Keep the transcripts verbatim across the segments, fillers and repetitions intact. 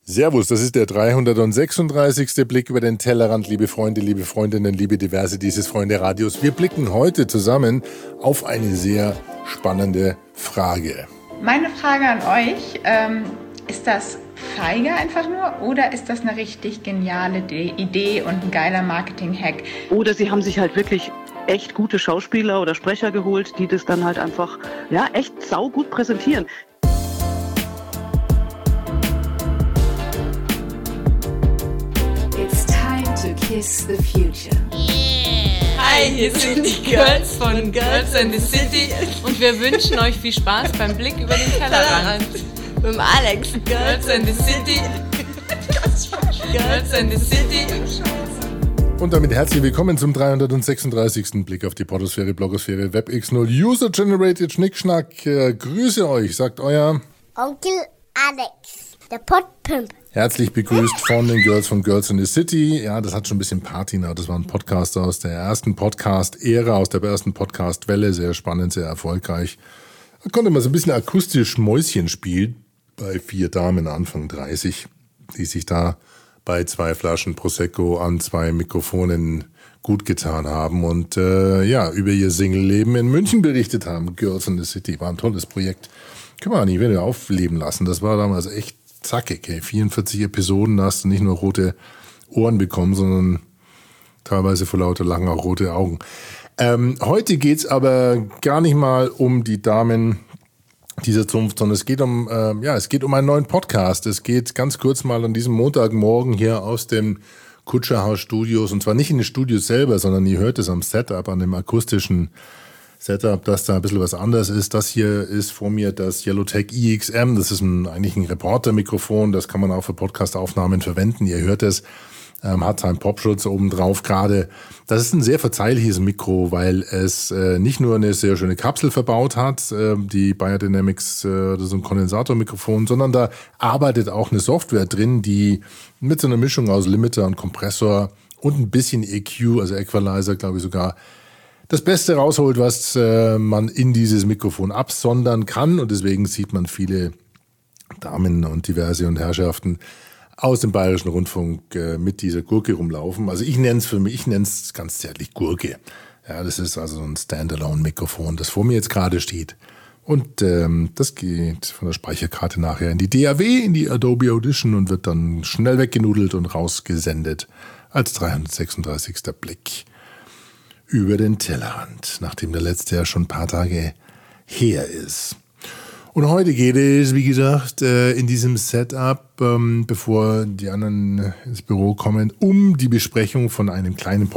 Servus, das ist der dreihundertsechsunddreißigste Blick über den Tellerrand, liebe Freunde, liebe Freundinnen, liebe Diverse dieses Freunde-Radios. Wir blicken heute zusammen auf eine sehr spannende Frage. Meine Frage an euch, ähm, ist das feige einfach nur oder ist das eine richtig geniale Idee und ein geiler Marketing-Hack? Oder sie haben sich halt wirklich echt gute Schauspieler oder Sprecher geholt, die das dann halt einfach ja echt saugut präsentieren. Kiss the Future. Yeah. Hi, hier sind die Girls von Girls and the City und wir wünschen euch viel Spaß beim Blick über den Tellerrand. Mit dem Alex. Girls and the City. Girls and the City. Und damit herzlich willkommen zum dreihundertsechsunddreißigsten Blick auf die Podosphäre, Blogosphäre, Web X null, User-Generated Schnickschnack. Äh, grüße euch, sagt euer Onkel Alex, der Podpimp. Herzlich begrüßt von den Girls von Girls in the City. Ja, das hat schon ein bisschen Patina. Das war ein Podcast aus der ersten Podcast-Ära, aus der ersten Podcast-Welle. Sehr spannend, sehr erfolgreich. Da konnte man so ein bisschen akustisch Mäuschen spielen bei vier Damen Anfang dreißig, die sich da bei zwei Flaschen Prosecco an zwei Mikrofonen gut getan haben und äh, ja, über ihr Single-Leben in München berichtet haben. Girls in the City war ein tolles Projekt. Können wir nicht wieder aufleben lassen. Das war damals echt zackig, ey. vierundvierzig Episoden, da hast du nicht nur rote Ohren bekommen, sondern teilweise vor lauter langer rote Augen. Ähm, heute geht's aber gar nicht mal um die Damen dieser Zunft, sondern es geht um, äh, ja, es geht um einen neuen Podcast. Es geht ganz kurz mal an diesem Montagmorgen hier aus dem Kutscherhaus Studios, und zwar nicht in den Studios selber, sondern ihr hört es am Setup, an dem akustischen Setup, dass da ein bisschen was anders ist. Das hier ist vor mir das Yellowtech E X M. Das ist ein, eigentlich ein Reporter-Mikrofon. Das kann man auch für Podcast-Aufnahmen verwenden. Ihr hört es, ähm, hat seinen Popschutz oben drauf gerade. Das ist ein sehr verzeihliches Mikro, weil es äh, nicht nur eine sehr schöne Kapsel verbaut hat, äh, die Beyerdynamics, äh, das ist ein Kondensatormikrofon, sondern da arbeitet auch eine Software drin, die mit so einer Mischung aus Limiter und Kompressor und ein bisschen E Q, also Equalizer, glaube ich sogar, das Beste rausholt, was äh, man in dieses Mikrofon absondern kann. Und deswegen sieht man viele Damen und Diverse und Herrschaften aus dem Bayerischen Rundfunk äh, mit dieser Gurke rumlaufen. Also ich nenne es für mich, ich nenne es ganz zärtlich Gurke. Ja, das ist also ein Standalone-Mikrofon, das vor mir jetzt gerade steht. Und ähm, das geht von der Speicherkarte nachher in die D A W, in die Adobe Audition und wird dann schnell weggenudelt und rausgesendet als dreihundertsechsunddreißigster Blick über den Tellerrand, nachdem der letzte ja schon ein paar Tage her ist. Und heute geht es, wie gesagt, in diesem Setup, bevor die anderen ins Büro kommen, um die Besprechung von einem kleinen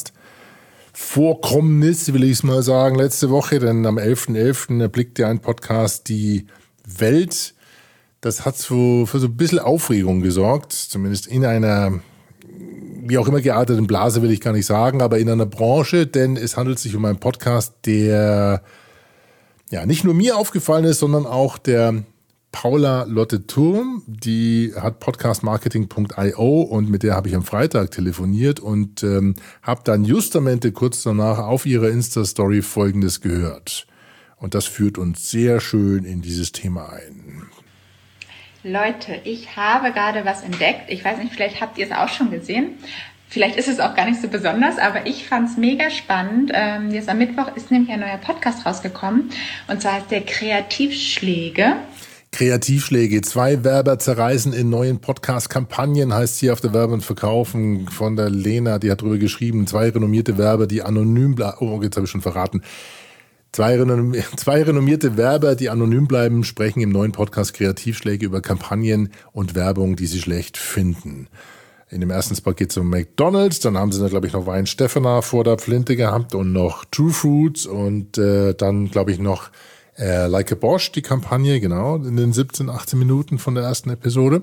Podcast-Vorkommnis, will ich es mal sagen, letzte Woche, denn am elften elften erblickte ein Podcast die Welt. Das hat so für so ein bisschen Aufregung gesorgt, zumindest in einer, wie auch immer gearteten Blase will ich gar nicht sagen, aber in einer Branche, denn es handelt sich um einen Podcast, der ja nicht nur mir aufgefallen ist, sondern auch der Paula Lotte Thurm, die hat podcast marketing punkt i o und mit der habe ich am Freitag telefoniert und ähm, habe dann justamente kurz danach auf ihrer Insta-Story Folgendes gehört. Und das führt uns sehr schön in dieses Thema ein. Leute, ich habe gerade was entdeckt. Ich weiß nicht, vielleicht habt ihr es auch schon gesehen. Vielleicht ist es auch gar nicht so besonders, aber ich fand es mega spannend. Ähm, jetzt am Mittwoch ist nämlich ein neuer Podcast rausgekommen. Und zwar heißt der Kreativschläge. Kreativschläge. Zwei Werber zerreißen in neuen Podcast-Kampagnen, heißt hier auf der Werbe und Verkaufen von der Lena. Die hat drüber geschrieben. Zwei renommierte Werber, die anonym bleiben. Oh, jetzt habe ich schon verraten. Zwei, renom- zwei renommierte Werber, die anonym bleiben, sprechen im neuen Podcast Kreativschläge über Kampagnen und Werbung, die sie schlecht finden. In dem ersten Spot geht es um McDonald's, dann haben sie da, glaube ich, noch Wein Stefana vor der Flinte gehabt und noch True Fruits und äh, dann, glaube ich, noch äh, Like a Bosch, die Kampagne, genau, in den siebzehn, achtzehn Minuten von der ersten Episode.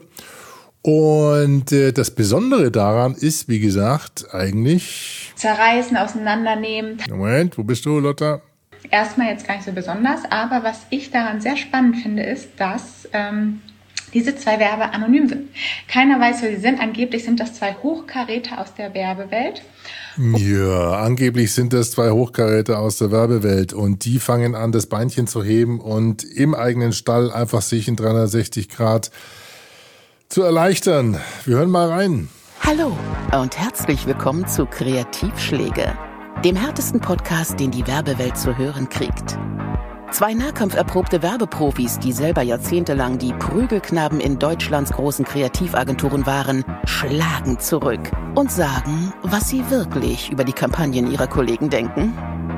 Und äh, das Besondere daran ist, wie gesagt, eigentlich... Zerreißen, auseinandernehmen. Moment, wo bist du, Lotta? Erstmal jetzt gar nicht so besonders, aber was ich daran sehr spannend finde, ist, dass ähm, diese zwei Werber anonym sind. Keiner weiß, wer sie sind. Angeblich sind das zwei Hochkaräter aus der Werbewelt. Ja, angeblich sind das zwei Hochkaräter aus der Werbewelt und die fangen an, das Beinchen zu heben und im eigenen Stall einfach sich in dreihundertsechzig Grad zu erleichtern. Wir hören mal rein. Hallo und herzlich willkommen zu Kreativschläge, dem härtesten Podcast, den die Werbewelt zu hören kriegt. Zwei nahkampferprobte Werbeprofis, die selber jahrzehntelang die Prügelknaben in Deutschlands großen Kreativagenturen waren, schlagen zurück und sagen, was sie wirklich über die Kampagnen ihrer Kollegen denken.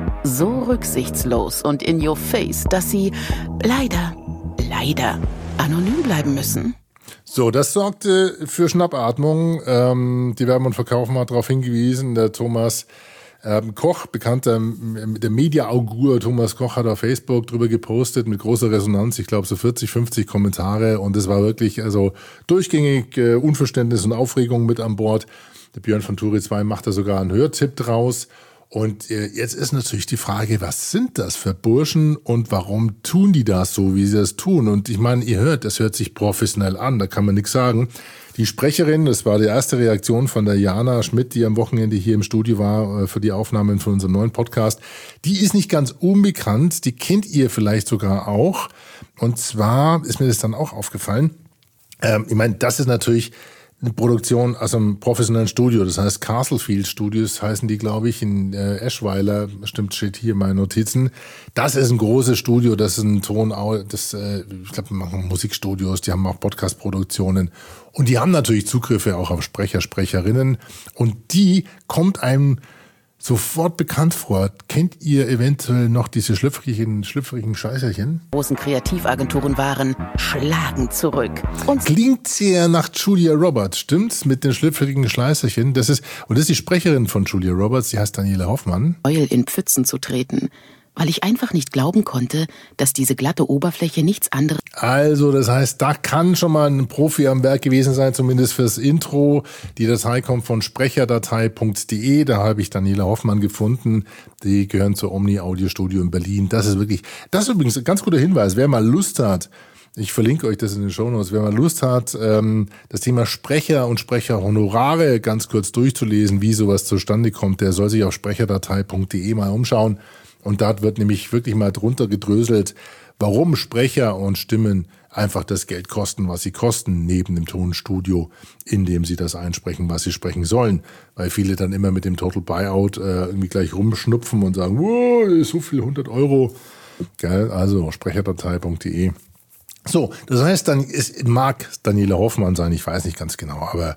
So rücksichtslos und in your face, dass sie leider, leider anonym bleiben müssen. So, das sorgte für Schnappatmung. Ähm, die Werben und Verkaufen hat darauf hingewiesen. Der Thomas ähm, Koch, bekannter der Media-Augur Thomas Koch, hat auf Facebook drüber gepostet mit großer Resonanz. Ich glaube so vierzig, fünfzig Kommentare und es war wirklich also durchgängig äh, Unverständnis und Aufregung mit an Bord. Der Björn von Turi zwei macht da sogar einen Hörtipp draus. Und äh, jetzt ist natürlich die Frage, was sind das für Burschen und warum tun die das so, wie sie das tun? Und ich meine, ihr hört, das hört sich professionell an, da kann man nichts sagen. Die Sprecherin, das war die erste Reaktion von der Jana Schmidt, die am Wochenende hier im Studio war äh, für die Aufnahmen von unserem neuen Podcast, die ist nicht ganz unbekannt, die kennt ihr vielleicht sogar auch. Und zwar ist mir das dann auch aufgefallen. Ähm, ich meine, das ist natürlich eine Produktion aus einem professionellen Studio, das heißt Castlefield Studios heißen die, glaube ich, in äh, Eschweiler, stimmt, steht hier in meinen Notizen. Das ist ein großes Studio, das ist ein Ton, das, äh, ich glaube, die machen Musikstudios, die haben auch Podcast-Produktionen und die haben natürlich Zugriffe auch auf Sprecher, Sprecherinnen und die kommt einem sofort bekannt vor. Kennt ihr eventuell noch diese schlüpfrigen, schlüpfrigen Scheißerchen? Großen Kreativagenturen waren, schlagen zurück. Und klingt sehr nach Julia Roberts, stimmt's? Mit den schlüpfrigen Schleißerchen. Das ist, und das ist die Sprecherin von Julia Roberts, die heißt Daniela Hoffmann. Eul in Pfützen zu treten, weil ich einfach nicht glauben konnte, dass diese glatte Oberfläche nichts anderes... Also, das heißt, da kann schon mal ein Profi am Werk gewesen sein, zumindest fürs Intro. Die Datei kommt von sprecherdatei punkt de, da habe ich Daniela Hoffmann gefunden. Die gehören zur Omni Audio Studio in Berlin. Das ist wirklich, das ist übrigens ein ganz guter Hinweis. Wer mal Lust hat, ich verlinke euch das in den Shownotes, wer mal Lust hat, das Thema Sprecher und Sprecherhonorare ganz kurz durchzulesen, wie sowas zustande kommt, der soll sich auf sprecherdatei punkt de mal umschauen. Und dort wird nämlich wirklich mal drunter gedröselt, warum Sprecher und Stimmen einfach das Geld kosten, was sie kosten, neben dem Tonstudio, in dem sie das einsprechen, was sie sprechen sollen. Weil viele dann immer mit dem Total Buyout äh, irgendwie gleich rumschnupfen und sagen, wow, so viel, hundert Euro. Geil, also sprecherdatei punkt de. So, das heißt, dann ist, mag Daniela Hoffmann sein, ich weiß nicht ganz genau, aber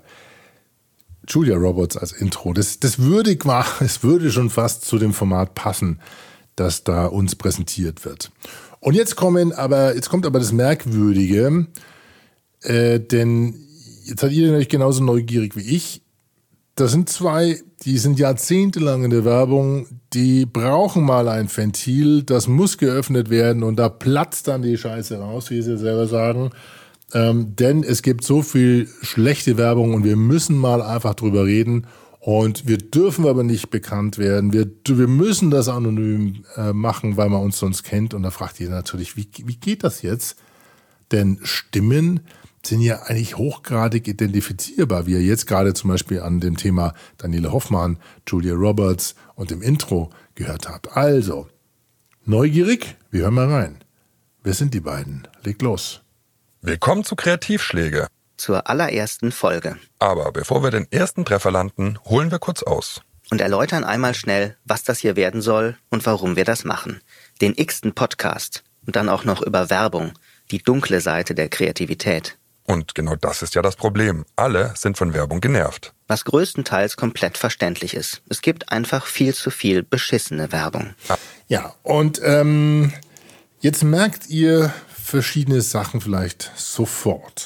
Julia Roberts als Intro, das, das würde, es würde schon fast zu dem Format passen, das da uns präsentiert wird. Und jetzt kommen aber, jetzt kommt aber das Merkwürdige, äh, denn jetzt seid ihr natürlich genauso neugierig wie ich. Das sind zwei, die sind jahrzehntelang in der Werbung, die brauchen mal ein Ventil, das muss geöffnet werden und da platzt dann die Scheiße raus, wie sie selber sagen. Ähm, denn es gibt so viel schlechte Werbung und wir müssen mal einfach drüber reden. Und wir dürfen aber nicht bekannt werden. Wir, wir müssen das anonym äh, machen, weil man uns sonst kennt. Und da fragt ihr natürlich, wie, wie geht das jetzt? Denn Stimmen sind ja eigentlich hochgradig identifizierbar, wie ihr jetzt gerade zum Beispiel an dem Thema Daniela Hoffmann, Julia Roberts und dem Intro gehört habt. Also, neugierig? Wir hören mal rein. Wer sind die beiden? Legt los. Willkommen zu Kreativschläge. Zur allerersten Folge. Aber bevor wir den ersten Treffer landen, holen wir kurz aus. Und erläutern einmal schnell, was das hier werden soll und warum wir das machen. Den x-ten Podcast und dann auch noch über Werbung, die dunkle Seite der Kreativität. Und genau das ist ja das Problem. Alle sind von Werbung genervt. Was größtenteils komplett verständlich ist. Es gibt einfach viel zu viel beschissene Werbung. Ja, und ähm, jetzt merkt ihr verschiedene Sachen vielleicht sofort.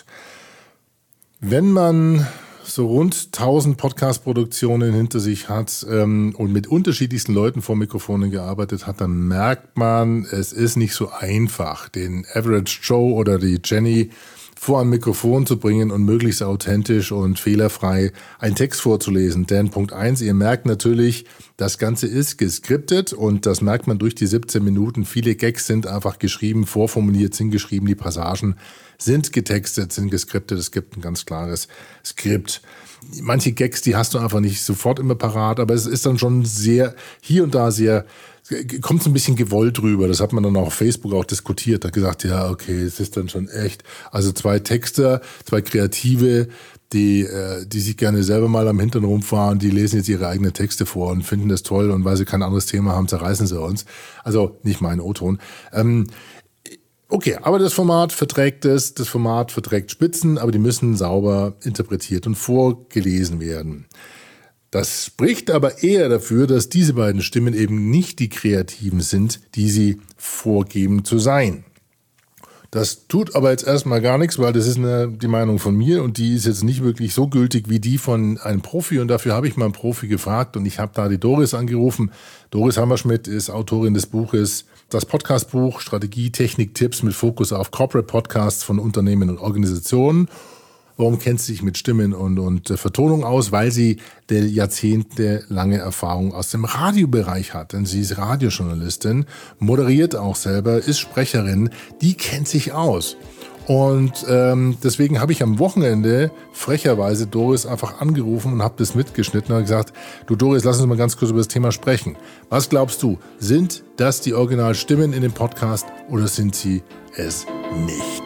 Wenn man so rund tausend Podcast-Produktionen hinter sich hat ähm, und mit unterschiedlichsten Leuten vor Mikrofonen gearbeitet hat, dann merkt man, es ist nicht so einfach, den Average Joe oder die Jenny vor ein Mikrofon zu bringen und möglichst authentisch und fehlerfrei einen Text vorzulesen. Denn Punkt eins, ihr merkt natürlich, das Ganze ist geskriptet und das merkt man durch die siebzehn Minuten. Viele Gags sind einfach geschrieben, vorformuliert, sind geschrieben, die Passagen sind getextet, sind geskriptet. Es gibt ein ganz klares Skript. Manche Gags, die hast du einfach nicht sofort immer parat, aber es ist dann schon sehr, hier und da sehr kommt so ein bisschen gewollt rüber. Das hat man dann auch auf Facebook auch diskutiert. Da gesagt, ja, okay, es ist dann schon echt. Also zwei Texter, zwei Kreative, die, äh, die sich gerne selber mal am Hintern rumfahren, die lesen jetzt ihre eigenen Texte vor und finden das toll und weil sie kein anderes Thema haben, zerreißen sie uns. Also nicht mein O-Ton. Ähm, okay, aber das Format verträgt es, das Format verträgt Spitzen, aber die müssen sauber interpretiert und vorgelesen werden. Das spricht aber eher dafür, dass diese beiden Stimmen eben nicht die Kreativen sind, die sie vorgeben zu sein. Das tut aber jetzt erstmal gar nichts, weil das ist eine, die Meinung von mir und die ist jetzt nicht wirklich so gültig wie die von einem Profi und dafür habe ich mal einen Profi gefragt und ich habe da die Doris angerufen. Doris Hammerschmidt ist Autorin des Buches Das Podcastbuch Strategie, Technik, Tipps mit Fokus auf Corporate Podcasts von Unternehmen und Organisationen. Warum kennt sie sich mit Stimmen und, und Vertonung aus? Weil sie der jahrzehntelange Erfahrung aus dem Radiobereich hat. Denn sie ist Radiojournalistin, moderiert auch selber, ist Sprecherin. Die kennt sich aus. Und ähm, deswegen habe ich am Wochenende frecherweise Doris einfach angerufen und habe das mitgeschnitten und gesagt, du Doris, lass uns mal ganz kurz über das Thema sprechen. Was glaubst du, sind das die Originalstimmen in dem Podcast oder sind sie es nicht?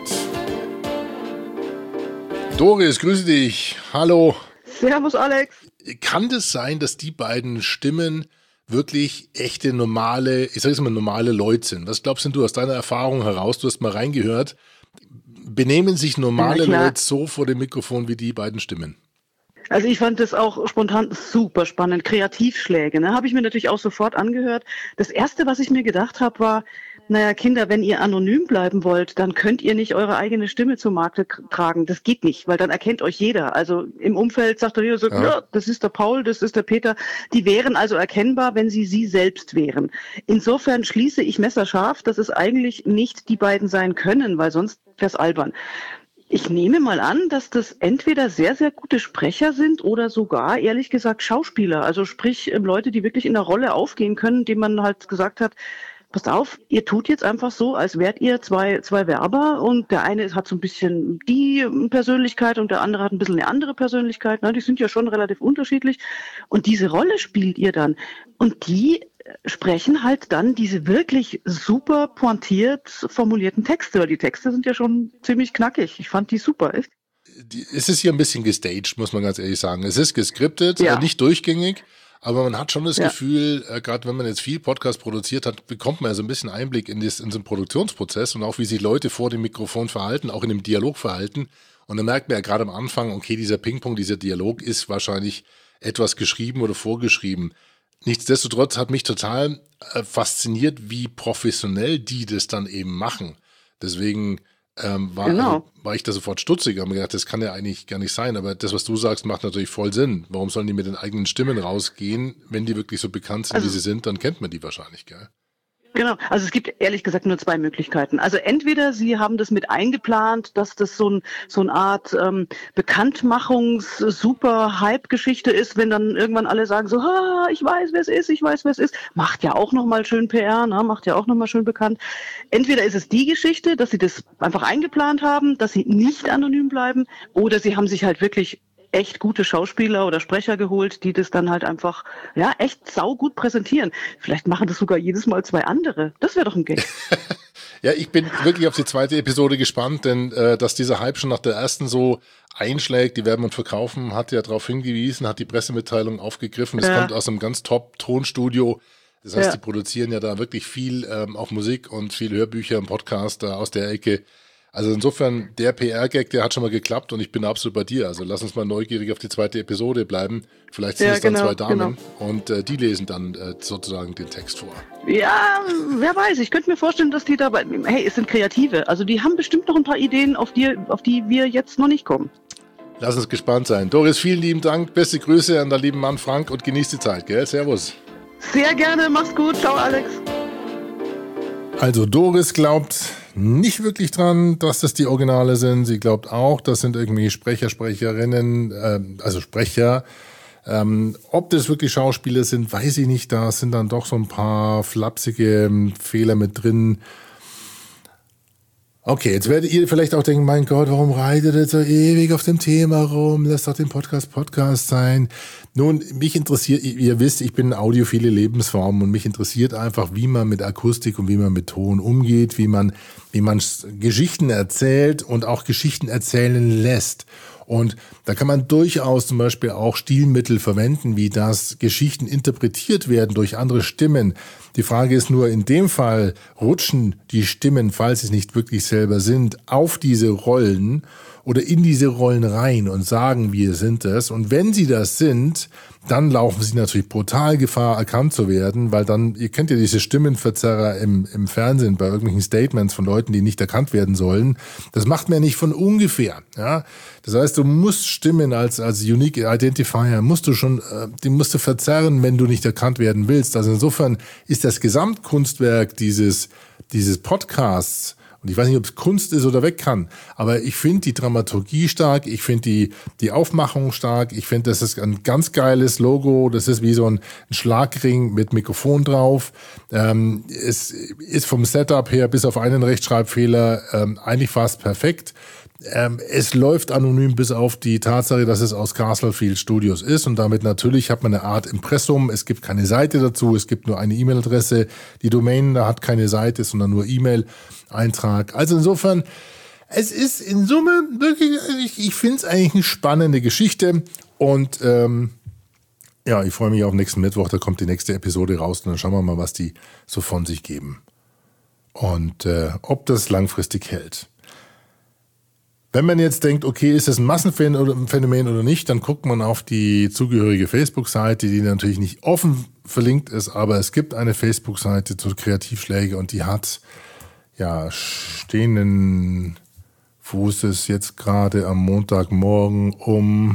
Doris, grüße dich. Hallo. Servus, Alex. Kann das sein, dass die beiden Stimmen wirklich echte, normale, ich sage jetzt mal normale Leute sind? Was glaubst denn du aus deiner Erfahrung heraus? Du hast mal reingehört. Benehmen sich normale Leute so vor dem Mikrofon wie die beiden Stimmen? Also ich fand das auch spontan super spannend. Kreativschläge, ne? Habe ich mir natürlich auch sofort angehört. Das Erste, was ich mir gedacht habe, war, naja, Kinder, wenn ihr anonym bleiben wollt, dann könnt ihr nicht eure eigene Stimme zur Markte k- tragen. Das geht nicht, weil dann erkennt euch jeder. Also im Umfeld sagt doch jeder so, ja. Ja, das ist der Paul, das ist der Peter. Die wären also erkennbar, wenn sie sie selbst wären. Insofern schließe ich messerscharf, dass es eigentlich nicht die beiden sein können, weil sonst wäre es albern. Ich nehme mal an, dass das entweder sehr, sehr gute Sprecher sind oder sogar, ehrlich gesagt, Schauspieler. Also sprich, Leute, die wirklich in der Rolle aufgehen können, denen man halt gesagt hat, passt auf, ihr tut jetzt einfach so, als wärt ihr zwei, zwei Werber und der eine hat so ein bisschen die Persönlichkeit und der andere hat ein bisschen eine andere Persönlichkeit. Ne? Die sind ja schon relativ unterschiedlich und diese Rolle spielt ihr dann. Und die sprechen halt dann diese wirklich super pointiert formulierten Texte, weil die Texte sind ja schon ziemlich knackig. Ich fand die super. Echt? Es ist hier ein bisschen gestaged, muss man ganz ehrlich sagen. Es ist geskriptet, ja. Nicht durchgängig. Aber man hat schon das ja. Gefühl, äh, gerade wenn man jetzt viel Podcast produziert hat, bekommt man ja so ein bisschen Einblick in, das, in so einen Produktionsprozess und auch wie sich Leute vor dem Mikrofon verhalten, auch in dem Dialog verhalten. Und dann merkt man ja gerade am Anfang, okay, dieser Ping-Pong, dieser Dialog ist wahrscheinlich etwas geschrieben oder vorgeschrieben. Nichtsdestotrotz hat mich total äh, fasziniert, wie professionell die das dann eben machen. Deswegen ähm, war, genau. also, war ich da sofort stutzig. Ich habe mir gedacht, das kann ja eigentlich gar nicht sein. Aber das, was du sagst, macht natürlich voll Sinn. Warum sollen die mit den eigenen Stimmen rausgehen? Wenn die wirklich so bekannt sind, also, wie sie sind, dann kennt man die wahrscheinlich, gell? Genau, also es gibt ehrlich gesagt nur zwei Möglichkeiten. Also entweder Sie haben das mit eingeplant, dass das so, ein, so eine Art ähm, Bekanntmachungs-Super-Hype-Geschichte ist, wenn dann irgendwann alle sagen so, ah, ich weiß, wer es ist, ich weiß, wer es ist. Macht ja auch nochmal schön P R, ne? Macht ja auch nochmal schön bekannt. Entweder ist es die Geschichte, dass Sie das einfach eingeplant haben, dass Sie nicht anonym bleiben, oder Sie haben sich halt wirklich echt gute Schauspieler oder Sprecher geholt, die das dann halt einfach, ja, echt saugut präsentieren. Vielleicht machen das sogar jedes Mal zwei andere. Das wäre doch ein Gag. Ja, ich bin wirklich auf die zweite Episode gespannt, denn äh, dass dieser Hype schon nach der ersten so einschlägt, die Werben und Verkaufen, hat ja darauf hingewiesen, hat die Pressemitteilung aufgegriffen. Das ja. kommt aus einem ganz Top-Tonstudio. Das heißt, ja. die produzieren ja da wirklich viel, ähm, auch Musik und viel Hörbücher und Podcast da aus der Ecke. Also insofern, der P R-Gag, der hat schon mal geklappt und ich bin absolut bei dir. Also lass uns mal neugierig auf die zweite Episode bleiben. Vielleicht sind ja, es dann genau, zwei Damen genau. und äh, die lesen dann äh, sozusagen den Text vor. Ja, wer weiß. Ich könnte mir vorstellen, dass die dabei, hey, es sind Kreative. Also die haben bestimmt noch ein paar Ideen, auf die, auf die wir jetzt noch nicht kommen. Lass uns gespannt sein. Doris, vielen lieben Dank. Beste Grüße an deinen lieben Mann Frank und genieß die Zeit, gell? Servus. Sehr gerne. Mach's gut. Ciao, Alex. Also Doris glaubt nicht wirklich dran, dass das die Originale sind. Sie glaubt auch, das sind irgendwie Sprecher, Sprecherinnen, äh, also Sprecher. Ähm, ob das wirklich Schauspieler sind, weiß ich nicht. Da sind dann doch so ein paar flapsige ähm, Fehler mit drin. Okay, jetzt werdet ihr vielleicht auch denken, mein Gott, warum reitet ihr so ewig auf dem Thema rum? Lass doch den Podcast Podcast sein. Nun, mich interessiert, ihr wisst, ich bin audiophile Lebensform und mich interessiert einfach, wie man mit Akustik und wie man mit Ton umgeht, wie man, wie man Geschichten erzählt und auch Geschichten erzählen lässt. Und da kann man durchaus zum Beispiel auch Stilmittel verwenden, wie das Geschichten interpretiert werden durch andere Stimmen. Die Frage ist nur, in dem Fall rutschen die Stimmen, falls sie es nicht wirklich selber sind, auf diese Rollen oder in diese Rollen rein und sagen, wir sind es. Und wenn sie das sind, dann laufen sie natürlich brutal Gefahr, erkannt zu werden, weil dann, ihr kennt ja diese Stimmenverzerrer im, im Fernsehen bei irgendwelchen Statements von Leuten, die nicht erkannt werden sollen. Das macht man ja nicht von ungefähr, ja. Das heißt, du musst Stimmen als, als Unique Identifier, musst du schon, äh, die musst du verzerren, wenn du nicht erkannt werden willst. Also insofern ist das Gesamtkunstwerk dieses, dieses Podcasts, und ich weiß nicht, ob es Kunst ist oder weg kann, aber ich finde die Dramaturgie stark, ich finde die, die Aufmachung stark, ich finde, das ist ein ganz geiles Logo, das ist wie so ein, ein Schlagring mit Mikrofon drauf. Ähm, es ist vom Setup her bis auf einen Rechtschreibfehler ähm, eigentlich fast perfekt. Ähm, es läuft anonym bis auf die Tatsache, dass es aus Castlefield Studios ist und damit natürlich hat man eine Art Impressum. Es gibt keine Seite dazu, es gibt nur eine E-Mail-Adresse. Die Domain da hat keine Seite, sondern nur E-Mail-Eintrag. Also insofern, es ist in Summe wirklich, ich, ich finde es eigentlich eine spannende Geschichte und ähm, ja, ich freue mich auf nächsten Mittwoch, da kommt die nächste Episode raus und dann schauen wir mal, was die so von sich geben und äh, ob das langfristig hält. Wenn man jetzt denkt, okay, ist das ein Massenphänomen oder nicht, dann guckt man auf die zugehörige Facebook-Seite, die natürlich nicht offen verlinkt ist, aber es gibt eine Facebook-Seite zur Kreativschläge und die hat ja stehenden Fußes jetzt gerade am Montagmorgen um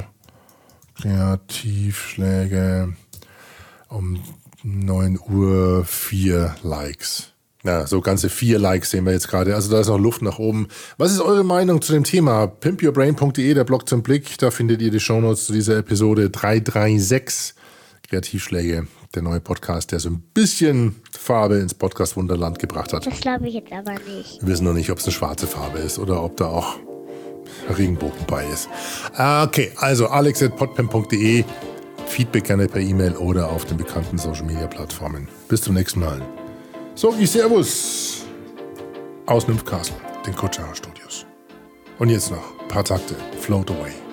Kreativschläge um neun Uhr vier Likes. Ja, so ganze vier Likes sehen wir jetzt gerade. Also da ist noch Luft nach oben. Was ist eure Meinung zu dem Thema? pimp your brain punkt de, der Blog zum Blick. Da findet ihr die Shownotes zu dieser Episode dreihundertsechsunddreißig. Kreativschläge, der neue Podcast, der so ein bisschen Farbe ins Podcast-Wunderland gebracht hat. Das glaube ich jetzt aber nicht. Wir wissen noch nicht, ob es eine schwarze Farbe ist oder ob da auch Regenbogen bei ist. Okay, also alex at podpimp punkt de. Feedback gerne per E-Mail oder auf den bekannten Social-Media-Plattformen. Bis zum nächsten Mal. So, ich Servus aus Nymphcastle, den Coachella Studios. Und jetzt noch ein paar Takte Float Away.